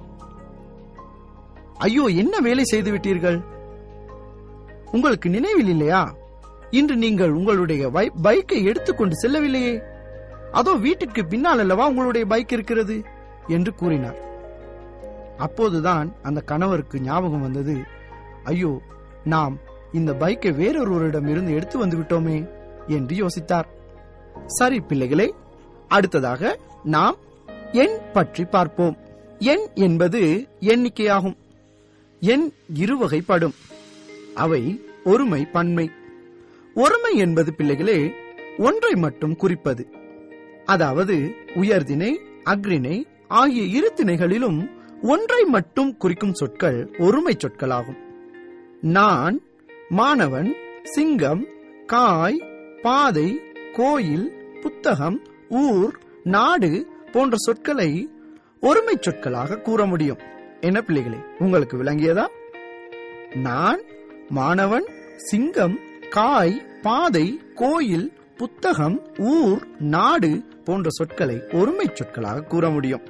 ஐயோ, என்ன வேலை செய்து விட்டீர்கள்? உங்களுக்கு நினைவில் இல்லையா? இன்று நீங்கள் உங்களுடைய பைக்கை எடுத்துக்கொண்டு செல்லவில்லையே, அதோ வீட்டுக்கு பின்னால் அல்லவா உங்களுடைய பைக் இருக்கிறது என்று கூறினார். அப்போதுதான் அந்த கணவருக்கு ஞாபகம் வந்தது, ஐயோ, நாம் இந்த பைக்கை வேறொருவரிடம் இருந்து எடுத்து வந்து விட்டோமே என்று யோசித்தார். சரி பிள்ளைகளே, அடுத்ததாக நாம் எண் பற்றி பார்ப்போம். எண் என்பது எண்ணிக்கையாகும். எண் இருவகைப்படும். அவை ஒருமை, பன்மை. ஒருமை என்பது பிள்ளைகளே ஒன்றை மட்டும் குறிப்பது. அதாவது உயர்திணை, அஃறிணை ஆகிய இரு திணைகளிலும் ஒன்றை மட்டும் குறிக்கும் சொற்கள் ஒருமை சொற்களாகும். நான், மாணவன், சிங்கம், காய், பாதை, கோயில், புத்தகம், ஊர், நாடு போன்ற சொற்களை ஒருமை சொற்களாக கூற முடியும். என்ன பிள்ளைகளே, உங்களுக்கு விளங்கியதா? நான், மாணவன், சிங்கம், காய், பாதை, கோயில், புத்தகம், ஊர், நாடு போன்ற சொற்களை ஒருமை சொற்களாக கூற முடியும்.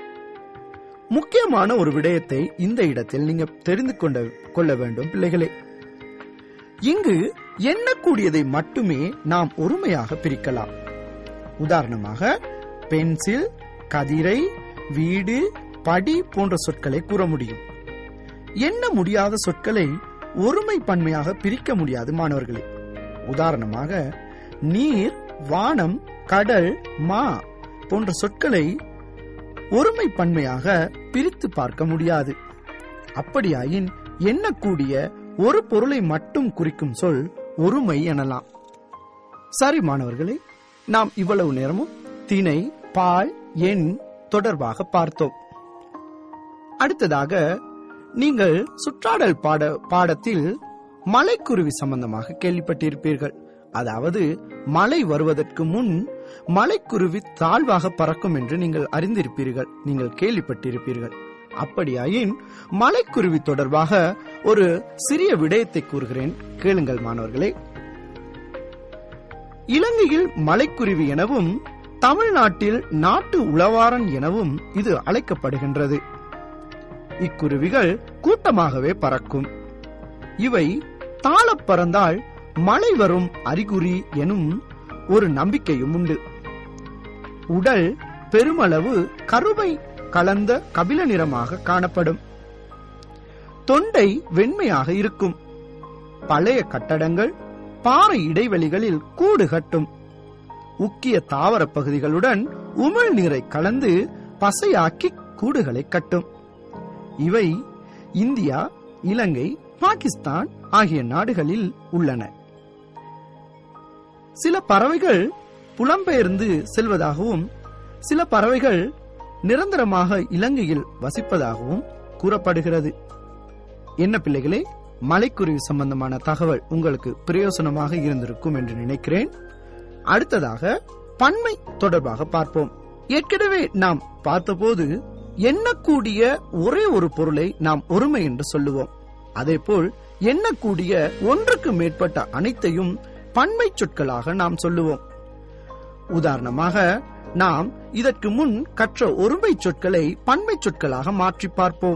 முக்கியமான ஒரு விடயத்தை இந்த இடத்தில் நீங்க தெரிந்து கொள்ள வேண்டும் பிள்ளைகளே. இங்கு எண்ணக்கூடியதை மட்டுமே நாம் ஒருமையாக பிரிக்கலாம். உதாரணமாக பென்சில், கதிரை, வீடு, படி போன்ற சொற்களை கூற முடியும். எண்ண முடியாத சொற்களை ஒருமை பன்மையாக பிரிக்க முடியாது மாணவர்களே. உதாரணமாக நீர், வானம், கடல், மா போன்ற சொற்களை ஒருமை பன்மையாக பிரித்து பார்க்க முடியாது. அப்படியாயின் எண்ணக்கூடிய ஒரு பொருளை மட்டும் குறிக்கும் சொல் ஒருமை எனலாம். சரி மாணவர்களே, நாம் இவ்வளவு நேரமும் திணை, பால், எண் தொடர்பாக பார்த்தோம். அடுத்ததாக நீங்கள் சுற்றாடல் பாடத்தில் மலைக்குருவி சம்பந்தமாக கேள்விப்பட்டிருப்பீர்கள். அதாவது மழை வருவதற்கு முன் மலைக்குருவி தாழ்வாக பறக்கும் என்று நீங்கள் அறிந்திருப்பீர்கள், நீங்கள் கேள்விப்பட்டிருப்பீர்கள். அப்படியாயின் மலைக்குருவி தொடர்பாக ஒரு சிறிய விடயத்தை கூறுகிறேன், கேளுங்கள் மாணவர்களே. இலங்கையில் மலைக்குருவி எனவும் தமிழ்நாட்டில் நாட்டு உளவாரன் எனவும் இது அழைக்கப்படுகின்றது. இக்குருவிகள் கூட்டமாகவே பறக்கும். இவை தாழப் பறந்தால் மழை வரும் அறிகுறி எனும் ஒரு நம்பிக்கையும் உண்டு. உடல் பெருமளவு கருமை கலந்த கபில நிறமாக காணப்படும். தொண்டை வெண்மையாக இருக்கும். பழைய கட்டடங்கள், பாறை இடைவெளிகளில் கூடு கட்டும். உக்கிய தாவர பகுதிகளுடன் உமிழ் நீரை கலந்து பசையாக்கி கூடுகளை கட்டும். இவை இந்தியா, இலங்கை, பாகிஸ்தான் ஆகிய நாடுகளில் உள்ளன. சில பறவைகள் புலம்பெயர்ந்து செல்வதாகவும் சில பறவைகள் நிரந்தரமாக இலங்கையில் வசிப்பதாகவும் கூறப்படுகிறது. என்ன பிள்ளைகளே, மலைக்குருவி சம்பந்தமான தகவல் உங்களுக்கு பிரயோசனமாக இருந்திருக்கும் என்று நினைக்கிறேன். அடுத்ததாக பன்மை தொடர்பாக பார்ப்போம். ஏற்கனவே நாம் பார்த்தபோது எண்ணக்கூடிய ஒரே ஒரு பொருளை நாம் ஒருமை என்று சொல்லுவோம். அதேபோல் எண்ணக்கூடிய ஒன்றுக்கு மேற்பட்ட அனைத்தையும் பன்மை சொற்களாக நாம் சொல்லுவோம். உதாரணமாக நாம் இதற்கு முன் கற்ற ஒருமை சொற்களை பன்மை சொற்களாக மாற்றி பார்ப்போம்.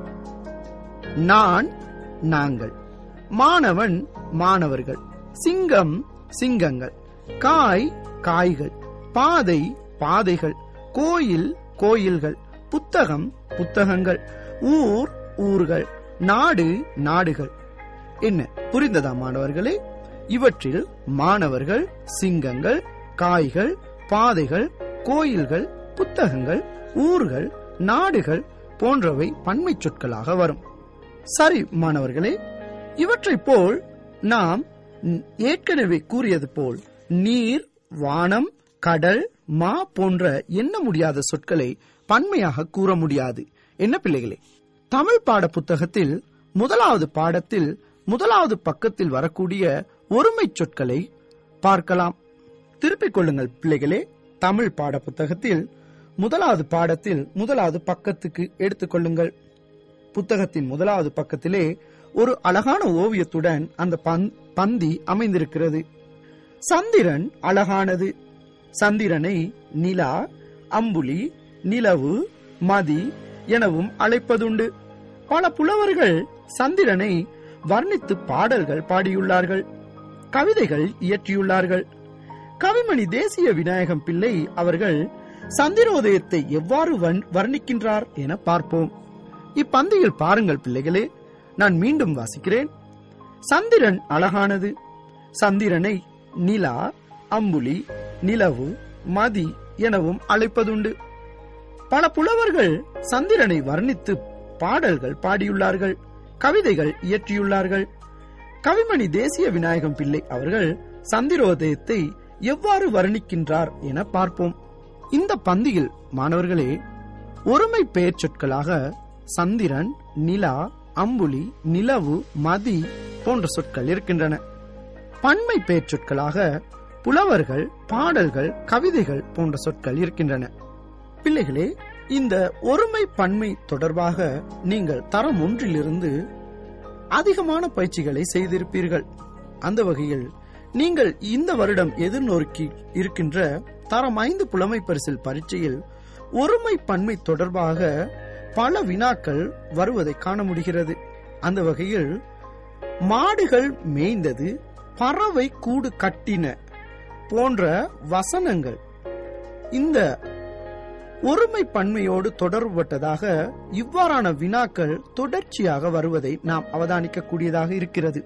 நான், நாங்கள், மாணவன், மாணவர்கள், சிங்கம், சிங்கங்கள், காய், காய்கள், பாதை, பாதைகள், கோயில், கோயில்கள், புத்தகம், புத்தகங்கள், ஊர், ஊர்கள், நாடு, நாடுகள். என்ன புரிந்ததா மாணவர்களே? இவற்றில் மாணவர்கள், சிங்கங்கள், காய்கள், பாதைகள், கோயில்கள், புத்தகங்கள், ஊர்கள், நாடுகள் போன்றவை பன்மை சொற்களாக வரும். சரி மாணவர்களே, இவற்றைப் போல் நாம் ஏற்கனவே கூறியது போல் நீர், வானம், கடல், மா போன்ற எண்ண முடியாத சொற்களை பன்மையாக கூற முடியாது. என்ன பிள்ளைகளே, தமிழ் பாட புத்தகத்தில் முதலாவது பாடத்தில் முதலாவது பக்கத்தில் வரக்கூடிய ஒருமை சொற்களை பார்க்கலாம். திருப்பிக் கொள்ளுங்கள் பிள்ளைகளே. தமிழ் பாட புத்தகத்தில் முதலாவது பாடத்தில் முதலாவது பக்கத்துக்கு எடுத்துக்கொள்ளுங்கள். புத்தகத்தின் முதலாவது பக்கத்திலே ஒரு அழகான ஓவியத்துடன் அந்த பந்தி அமைந்திருக்கிறது. சந்திரன் அழகானது. சந்திரனை நிலா, அம்புலி, நிலவு, மதி எனவும் அழைப்பதுண்டு. பல புலவர்கள் சந்திரனை வர்ணித்து பாடல்கள் பாடியுள்ளார்கள், கவிதைகள் இயற்றியுள்ளார்கள். கவிமணி தேசிய விநாயகம் பிள்ளை அவர்கள் சந்திரோதயத்தை எவ்வாறு வர்ணிக்கின்றார் என பார்ப்போம். இப்பந்தியில் பாருங்கள் பிள்ளைகளே, நான் மீண்டும் வாசிக்கிறேன். சந்திரன் அழகானது. சந்திரனை நிலா, அம்புலி, நிலவு, மதி எனவும் அழைப்பதுண்டு. பல புலவர்கள் சந்திரனை வர்ணித்து பாடல்கள் பாடியுள்ளார்கள், கவிதைகள் இயற்றியுள்ளார்கள். கவிமணி தேசிய விநாயகம் பிள்ளை அவர்கள் சந்திரோதயத்தை எவ்வாறு வர்ணிக்கின்றார் என பார்ப்போம். இந்த பந்தியில் மாணவர்களே, ஒருமை பெயர் சொற்களாக சந்திரன், நிலா, அம்புலி, நிலவு, மதி போன்ற சொற்கள் இருக்கின்றன. பன்மை பெயர் சொற்களாக புலவர்கள், பாடல்கள், கவிதைகள் போன்ற சொற்கள் இருக்கின்றன. பிள்ளைகளே, இந்த ஒருமை பன்மை தொடர்பாக நீங்கள் தரம் 1 அதிகமான பயிற்சிகளை செய்திருப்பீர்கள். அந்த வகையில் நீங்கள் இந்த வருடம் எதிர்நோக்கி இருக்கின்ற தரம் 5 புலமை பரிசில் பரீட்சையில் ஒருமை பன்மை தொடர்பாக பல வினாக்கள் வருவதை காண முடிகிறது. அந்த வகையில் மாடுகள் மேய்ந்தது, பறவை கூடு கட்டின போன்ற வசனங்கள் இந்த ஒருமை பன்மையோடு தொடர்புபட்டதாக இவ்வாறான வினாக்கள் தொடர்ச்சியாக வருவதை நாம் அவதானிக்க கூடியதாக இருக்கிறது.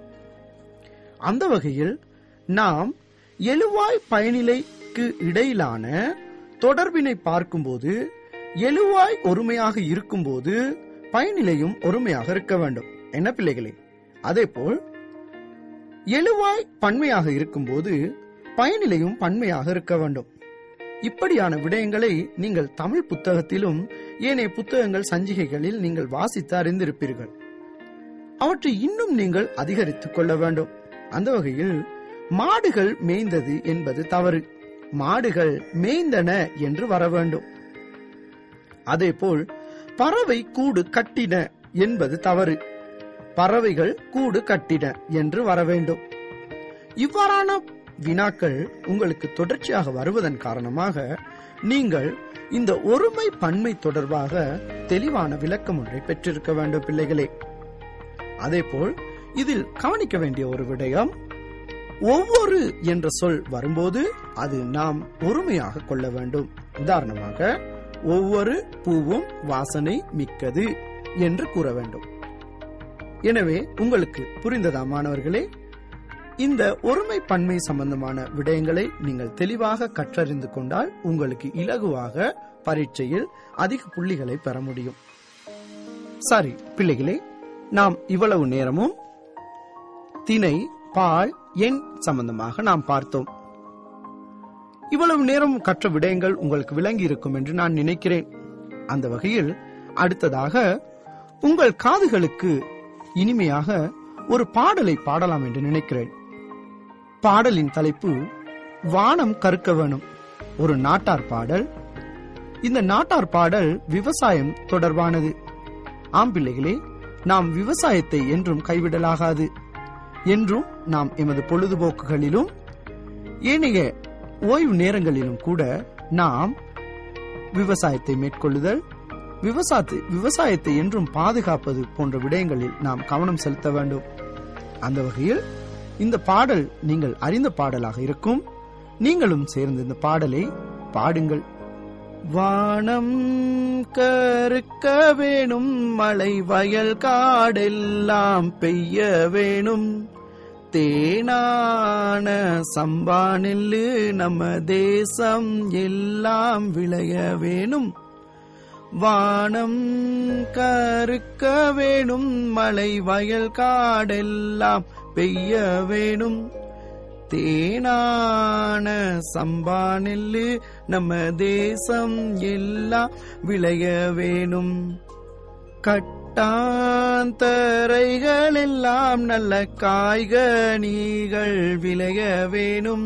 அந்த வகையில் நாம் எழுவாய் பயனிலைக்கு இடையிலான தொடர்பினை பார்க்கும்போது எழுவாய் ஒருமையாக இருக்கும்போது பயனிலையும் ஒருமையாக இருக்க வேண்டும். என்ன பிள்ளைகளே, அதேபோல் எழுவாய் பன்மையாக இருக்கும்போது பயனிலையும் பன்மையாக இருக்க வேண்டும். இப்படியான விடயங்களை நீங்கள் தமிழ் புத்தகத்திலும் ஏனைய புத்தகங்கள், சஞ்சிகைகளில் நீங்கள் வாசித்து அறிந்திருப்பீர்கள். அவற்றை இன்னும் நீங்கள் அதிகரித்துக் கொள்ள வேண்டும். அந்த வகையில் மாடுகள் மேய்ந்தது என்பது தவறு, மாடுகள் மேய்ந்தன என்று வர வேண்டும். அதேபோல் பறவை கூடு கட்டின என்பது தவறு, பறவைகள் கூடு கட்டின என்று வர வேண்டும். இவ்வாறான வினாக்கள் உங்களுக்கு தொடர்ச்சியாக வருவதன் காரணமாக நீங்கள் இந்த ஒருமை பன்மை தொடர்பாக தெளிவான விளக்கம் ஒன்றை பெற்றிருக்க வேண்டும் பிள்ளைகளே. அதேபோல் இதில் கவனிக்க வேண்டிய ஒரு விடயம், ஒவ்வொரு என்ற சொல் வரும்போது அது நாம் ஒருமையாக கொள்ள வேண்டும். உதாரணமாக, ஒவ்வொரு பூவும் வாசனை மிக்கது என்று கூற வேண்டும். எனவே உங்களுக்கு புரிந்ததா மாணவர்களே? இந்த ஒருமை பன்மை சம்பந்தமான விடயங்களை நீங்கள் தெளிவாக கற்றறிந்து கொண்டால் உங்களுக்கு இலகுவாக பரீட்சையில் அதிக புள்ளிகளை பெற முடியும். சரி பிள்ளைகளே, நாம் இவ்வளவு நேரமும் திணை, பால், எண் சம்பந்தமாக நாம் பார்த்தோம். இவ்வளவு நேரம் கற்ற விடயங்கள் உங்களுக்கு விளங்கி இருக்கும் என்று நான் நினைக்கிறேன். அந்த வகையில் அடுத்ததாக உங்கள் காதுகளுக்கு இனிமையாக ஒரு பாடலை பாடலாம் என்று நினைக்கிறேன். பாடலின் தலைப்பு வானம் கற்க வேணும். ஒரு நாட்டார் பாடல். இந்த நாட்டார் பாடல் விவசாயம் தொடர்பானது. ஆம் பிள்ளைகளே, நாம் விவசாயத்தை என்றும் கைவிடலாகாது. என்றும் நாம் எமது பொழுதுபோக்குகளிலும் ஏனைய ஓய்வு நேரங்களிலும் கூட நாம் விவசாயத்தை மேற்கொள்ளுதல், விவசாயத்தை என்றும் பாதுகாப்பது போன்ற விடயங்களில் நாம் கவனம் செலுத்த வேண்டும். அந்த வகையில் இந்த பாடல் நீங்கள் அறிந்த பாடலாக இருக்கும். நீங்களும் சேர்ந்து இந்த பாடலை பாடுங்கள். வானம் கருக்க வேணும், மழை வயல் காடெல்லாம் பெய்ய வேணும், தேனான சம்பா நெல்லு நம்ம தேசம் எல்லாம் விளைய வேணும், வானம் கருக்க வேணும், மலை வயல் காடெல்லாம் பெய்ய வேணும். தேனான சம்பா நெல்லு நம்ம தேசம் எல்லாம் விளைய வேணும். கட்டாந்தரைகள் எல்லாம் நல்ல காய்கனிகள் விளைய வேணும்.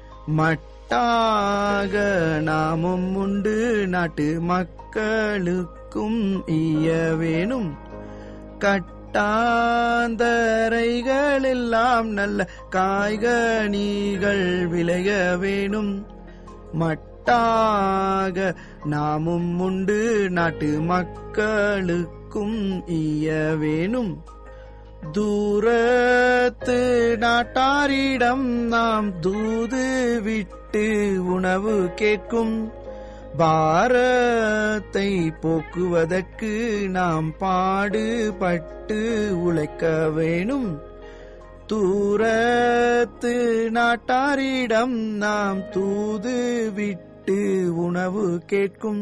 மட்டாக நாமும் உண்டு, நாட்டு மக்களுக்கும் ஈய வேணும். கட்டாந்தரைகள் எல்லாம் நல்ல காய்கனிகள் விளைய வேணும். மட்டாக நாமும் உண்டு, நாட்டு மக்களுக்கும் ஈய வேணும். தூரத்து நாட்டாரிடம் நாம் தூது விட்டு உணவு கேட்கும். பாரத்தை போக்குவதற்கு நாம் பாடுபட்டு உழைக்க வேணும். தூரத்து நாட்டாரிடம் நாம் தூது விட்டு உணவு கேட்கும்.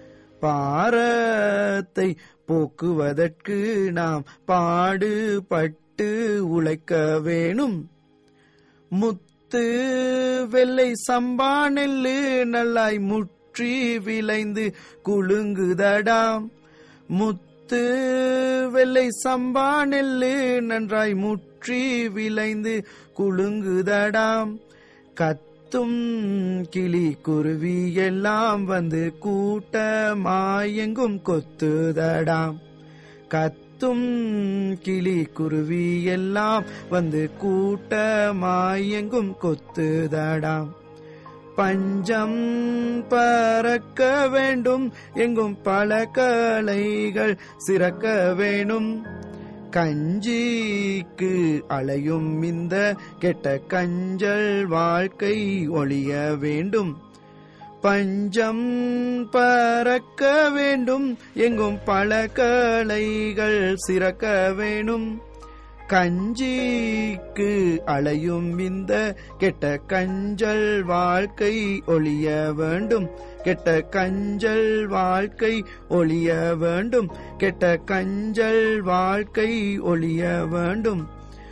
பாரத்தை போக்குவதற்கு நாம் பாடுபட்டு உழைக்க வேணும். முத்து வெள்ளை சம்பா நெல்லு நல்லாய் முற்றி விளைந்து குலுங்குதடாம். முத்து வெள்ளை சம்பா நெல்லு நன்றாய் முற்றி விளைந்து குலுங்குதடாம். கத்தும் கிளி குருவி எல்லாம் வந்து கூட்டமாயெங்கும் கொத்துதடாம். கத்தும் கிளி குருவி எல்லாம் வந்து கூட்டமாயெங்கும் கொத்துதடாம். பஞ்சம் பறக்க வேண்டும், எங்கும் பல கலைகள் சிறக்க வேணும். கஞ்சிக்கு அலையும் இந்த கெட்ட கஞ்சல் வாழ்க்கை ஒழிய வேண்டும். பஞ்சம் பறக்க வேண்டும், எங்கும் பல கலைகள் சிறக்க வேணும். கஞ்சிக்கு அலையும் இந்த கெட்ட கஞ்சல் வாழ்க்கை ஒழிய வேண்டும். கெட்ட கஞ்சல் வாழ்க்கை ஒழிய வேண்டும். கெட்ட கஞ்சல் வாழ்க்கை ஒழிய வேண்டும்.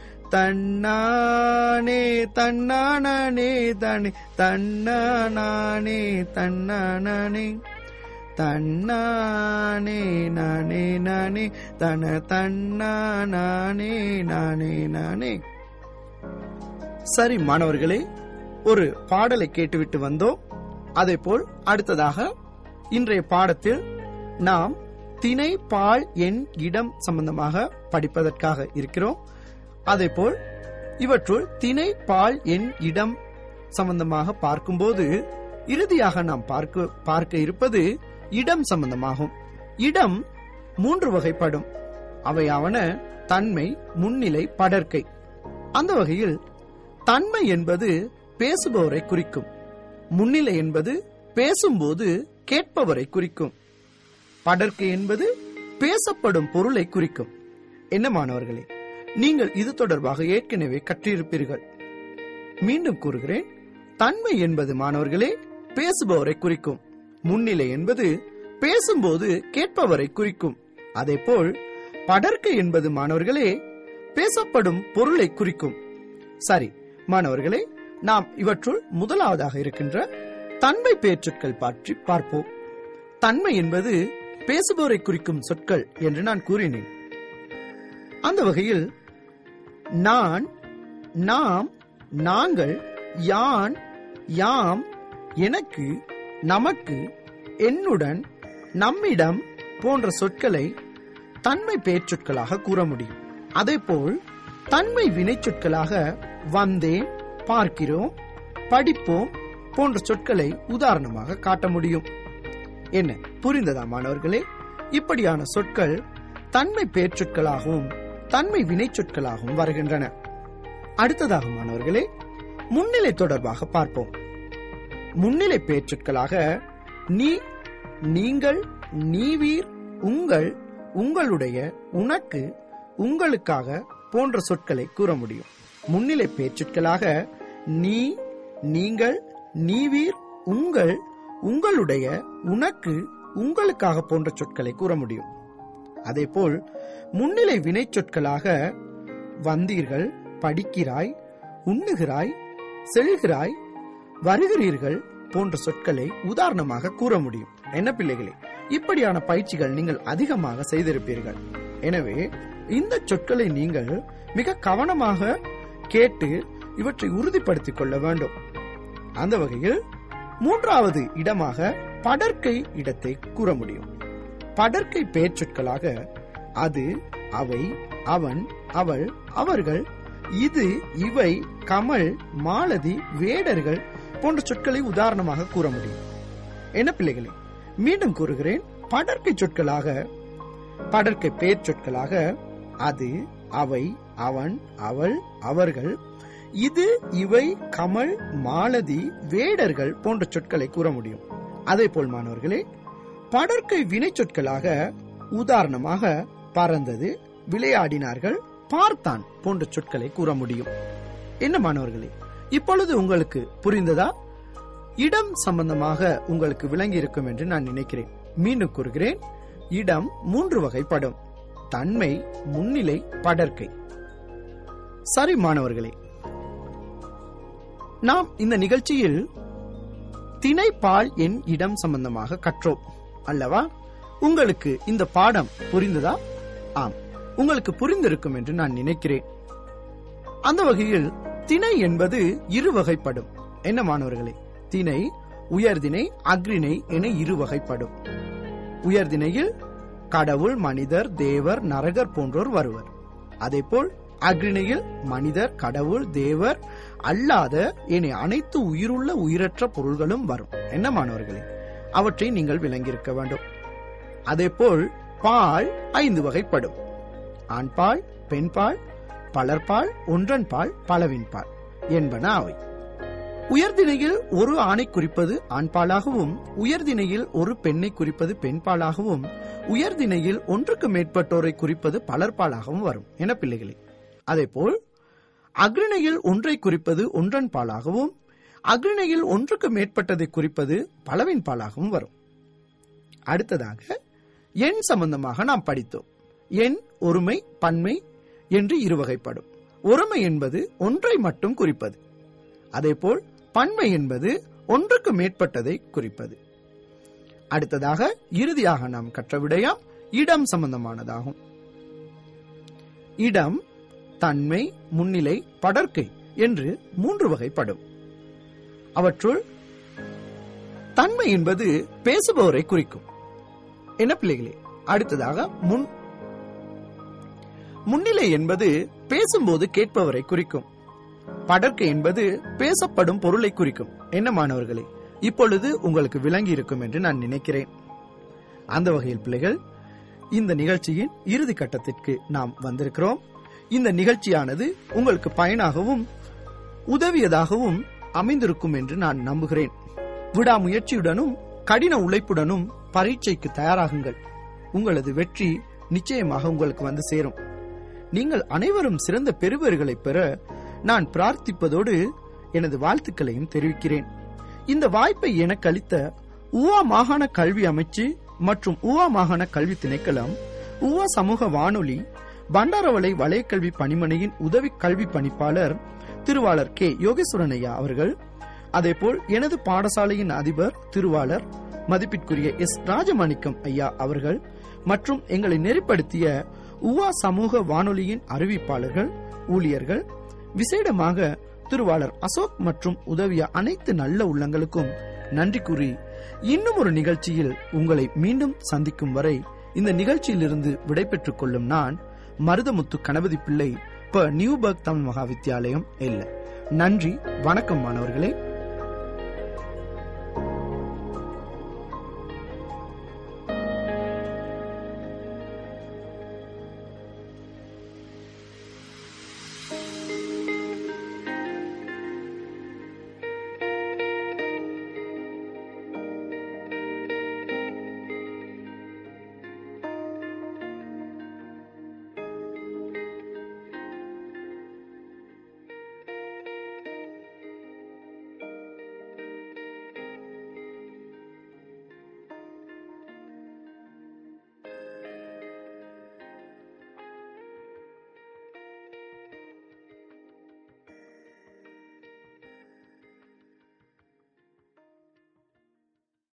தன்னானே தன்னானே தானே தன்னானே தன்னானே தன்னானே நானே நானே தன தன்னானே நானே நானே. சரி மாணவர்களே, ஒரு பாடலை கேட்டுவிட்டு வந்தோம். அதேபோல் அடுத்ததாக இன்றைய பாடத்தில் நாம் திணை பால் எண் இடம் சம்பந்தமாக படிப்பதற்காக இருக்கிறோம். அதேபோல் இவற்றுள் திணை பால் எண் இடம் சம்பந்தமாக பார்க்கும்போது இறுதியாக நாம் பார்க்க இருப்பது இடம் சம்பந்தமாகும். இடம் 3 வகைப்படும். அவையாவன தன்மை, முன்னிலை, படர்க்கை. அந்த வகையில் தன்மை என்பது பேசுபவரை குறிக்கும். முன்னிலை என்பது பேசும்போது கேட்பவரை குறிக்கும். படர்க்கை என்பது பேசப்படும் பொருளை குறிக்கும். என்ன மாணவர்களே, நீங்கள் இது தொடர்பாக ஏற்கனவே கற்றிருப்பீர்கள். மீண்டும் கூறுகிறேன், தன்மை என்பது மாணவர்களே பேசுபவரை குறிக்கும். முன்னிலை என்பது பேசும்போது கேட்பவரை குறிக்கும். அதேபோல் படர்க்கை என்பது மாணவர்களே பேசப்படும் பொருளை குறிக்கும். சரி மாணவர்களே, நாம் இவற்றுள் முதலாவதாக இருக்கின்ற தன்மை பெயர்ச்சொற்கள் பற்றி பார்ப்போம். தன்மை என்பது பேசுபவரை குறிக்கும் சொற்கள் என்று நான் கூறினேன். அந்த வகையில் நான், நாம், நாங்கள், யான், யாம், எனக்கு, நமக்கு, என்னுடன், நம்மிடம் போன்ற சொற்களை தன்மை பெயர்ச்சொற்களாக கூற முடியும். அதேபோல் தன்மை வினைச்சொற்களாக வந்தேன், பார்க்கிறோம், படிப்போம் போன்ற சொற்களை உதாரணமாக காட்ட முடியும். என்ன புரிந்ததா மாணவர்களே? இப்படியான சொற்கள் தன்மை பெயர்ச்சொற்களாகவும் தன்மை வினைச்சொற்களாகவும் வருகின்றன. அடுத்ததாக மாணவர்களே முன்னிலை தொடர்பாக பார்ப்போம். முன்னிலை பெயர்ச்சொற்களாக நீ, நீங்கள், நீவீர், உங்கள், உங்களுடைய, உனக்கு, உங்களுக்காக போன்ற சொற்களை கூற முடியும். முன்னிலை பெயர்ச்சொற்களாக நீ, நீங்கள், நீவீர், உங்கள், உங்களுடைய, உனக்கு, உங்களுக்காக போன்ற சொற்களை கூற முடியும். அதேபோல் முன்னிலை வினை சொற்களாக வந்தீர்கள், படிக்கிறாய், உண்ணுகிறாய், செல்கிறாய், வருகிறீர்கள் போன்ற சொற்களை உதாரணமாக கூற முடியும். என்ன பிள்ளைகளே, இப்படியான பயிற்சிகள் நீங்கள் அதிகமாக செய்திருப்பீர்கள். எனவே இந்த சொற்களை நீங்கள் மிக கவனமாக கேட்டு இவற்றை உறுதிப்படுத்திக் கொள்ள வேண்டும். அந்த வகையில் 3வது இடமாக படர்க்கை இடத்தை கூற முடியும். படர்க்கை பெயர் சொற்களாக அது, அவை, அவன், அவள், அவர்கள், இது, இவை, கமல், மாலதி, வேடர்கள் போன்ற சொற்களை உதாரணமாக கூற முடியும். என்ன பிள்ளைகளே, மீண்டும் கூறுகிறேன். படர்க்கை சொற்களாக, படர்க்கை பெயர் சொற்களாக அது, அவை, அவன், அவள், அவர்கள், இது, இவை, கமல், மாலதி, வேடர்கள் போன்ற சொற்களை கூற முடியும். அதே போல் மாணவர்களே, படர்க்கை வினை சொற்களாக உதாரணமாக பறந்தது, விளையாடினார்கள், பார்த்தான் போன்ற சொற்களை கூற முடியும். என்ன மாணவர்களே, இப்பொழுது உங்களுக்கு புரிந்ததா? இடம் சம்பந்தமாக உங்களுக்கு விளங்கி இருக்கும் என்று நான் நினைக்கிறேன். மீண்டும் கூறுகிறேன். இடம் 3 வகைப்படும்: தன்மை, முன்னிலை, படர்க்கை. சரி மாணவர்களே, நாம் இந்த நிகழ்ச்சியில் திணைப்பால் என் இடம் சம்பந்தமாக கற்றோம் அல்லவா? உங்களுக்கு இந்த பாடம் புரிந்ததா? ஆம், உங்களுக்கு புரிந்திருக்கும் என்று நான் நினைக்கிறேன். அந்த வகையில் திணை என்பது 2 வகைப்படும். என்ன மாணவர்களே? திணை உயர்திணை, அஃறிணை என 2 வகைப்படும். உயர்திணையில் கடவுள், மனிதர், தேவர், நரகர் போன்றோர் வருவர். அதேபோல் அஃறிணையில் மனிதர், கடவுள், தேவர் அல்லாத என அனைத்து உயிருள்ள உயிரற்ற பொருள்களும் வரும். என்ன மாணவர்களே, அவற்றை நீங்கள் விளங்கியிருக்க வேண்டும். அதேபோல் பால் 5 வகைப்படும்: ஆண்பால், பெண்பால், பலர்பால், ஒன்றன்பால், பலவின்பால் என்பன அவை. உயர்திணையில் ஒரு ஆணை குறிப்பது ஆண்பாலாகவும், உயர்திணையில் ஒரு பெண்ணை குறிப்பது பெண்பாலாகவும், உயர்திணையில் ஒன்றுக்கு மேற்பட்டோரை குறிப்பது பலர்பாலாகவும் வரும். என பிள்ளைகளே, அதேபோல் அஃறிணையில் ஒன்றை குறிப்பது ஒன்றன் பாலாகவும், அஃறிணையில் ஒன்றுக்கு மேற்பட்டதை குறிப்பது பலவின் பாலாகவும் வரும். அடுத்ததாக எண் சம்பந்தமாக நாம் படித்தோம். எண் ஒருமை, பன்மை என்று 2 வகைப்படும். ஒருமை என்பது ஒன்றை மட்டும் குறிப்பது. அதேபோல் பன்மை என்பது ஒன்றுக்கு மேற்பட்டதை குறிப்பது. அடுத்ததாக இறுதியாக நாம் கற்ற விடயம் இடம் சம்பந்தமானதாகும். இடம் தன்மை, முன்னிலை, படர்க்கை என்று 3 வகைப்படும். அவற்றுள் தன்மை என்பது பேசுபவரை குறிக்கும். என்ன பிள்ளைகளே? அடுத்ததாக முன்னிலை என்பது பேசும்போது கேட்பவரை குறிக்கும். படர்க்கை என்பது பேசப்படும் பொருளை குறிக்கும். என்ன மாணவர்களே, இப்பொழுது உங்களுக்கு விளங்கி இருக்கும் என்று நான் நினைக்கிறேன். அந்த வகையில் பிள்ளைகள், இந்த நிகழ்ச்சியின் இறுதி கட்டத்திற்கு நாம் வந்திருக்கிறோம். இந்த நிகழ்ச்சியானது உங்களுக்கு பயனாகவும் உதவியதாகவும் அமைந்திருக்கும் என்று நான் நம்புகிறேன். விடாமுயற்சியுடனும் கடின உழைப்புடனும் பரீட்சைக்கு தயாராகுங்கள். உங்களது வெற்றி நிச்சயமாக உங்களுக்கு வந்து சேரும். நீங்கள் அனைவரும் சிறந்த பெறுபேறுகளை பெற நான் பிரார்த்திப்பதோடு எனது வாழ்த்துக்களையும் தெரிவிக்கிறேன். இந்த வாய்ப்பை எனக்கு அளித்த ஊவா மாகாண கல்வி அமைச்சு மற்றும் ஊவா மாகாண கல்வி திணைக்களம், ஊவா சமூக வானொலி, பண்டாரவளை வலயக்கல்வி பணிமனையின் உதவி கல்வி பணிப்பாளர் திருவாளர் கே யோகேஸ்வரன் ஐயா அவர்கள், அதேபோல் எனது பாடசாலையின் அதிபர் திருவாளர் மதிப்பிற்குரிய எஸ் ராஜமாணிக்கம் ஐயா அவர்கள் மற்றும் எங்களை நெறிப்படுத்திய ஊவா சமூக வானொலியின் அறிவிப்பாளர்கள், ஊழியர்கள், விசேடமாக திருவாளர் அசோக் மற்றும் உதவிய அனைத்து நல்ல உள்ளங்களுக்கும் நன்றி கூறி, இன்னும் ஒரு நிகழ்ச்சியில் உங்களை மீண்டும் சந்திக்கும் வரை இந்த நிகழ்ச்சியிலிருந்து விடைபெற்றுக் கொள்ளும் நான் மருதமுத்து கணபதி பிள்ளை, நியூபர்க் தமிழ் மகா வித்தியாலயம். நன்றி, வணக்கம் மாணவர்களே.